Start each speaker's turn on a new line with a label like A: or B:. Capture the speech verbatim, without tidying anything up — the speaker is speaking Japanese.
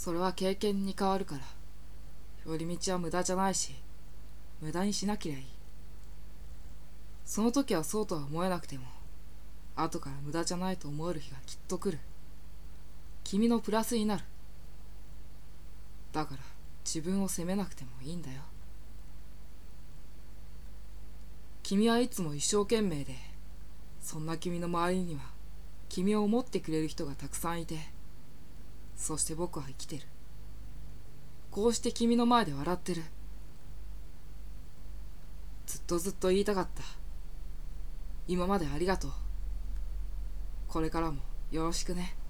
A: それは経験に変わるから、寄り道は無駄じゃないし、無駄にしなきゃいい。その時はそうとは思えなくても、後から無駄じゃないと思える日がきっと来る。君のプラスになる。だから自分を責めなくてもいいんだよ。君はいつも一生懸命で、そんな君の周りには君を思ってくれる人がたくさんいて、そして僕は生きてる。こうして君の前で笑ってる。ずっとずっと言いたかった。今までありがとう。これからもよろしくね。